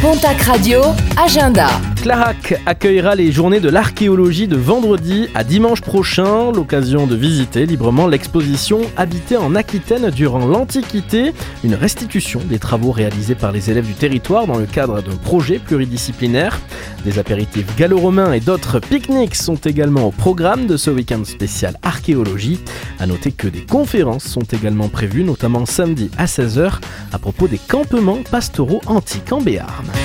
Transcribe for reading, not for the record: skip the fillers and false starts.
Pontac Radio, agenda. Clarac accueillera les journées de l'archéologie de vendredi à dimanche prochain, l'occasion de visiter librement l'exposition Habiter en Aquitaine durant l'Antiquité, une restitution des travaux réalisés par les élèves du territoire dans le cadre d'un projet pluridisciplinaire. Des apéritifs gallo-romains et d'autres pique-niques sont également au programme de ce week-end spécial archéologie. A noter que des conférences sont également prévues, notamment samedi à 16h, à propos des campements pastoraux antiques en Béarn.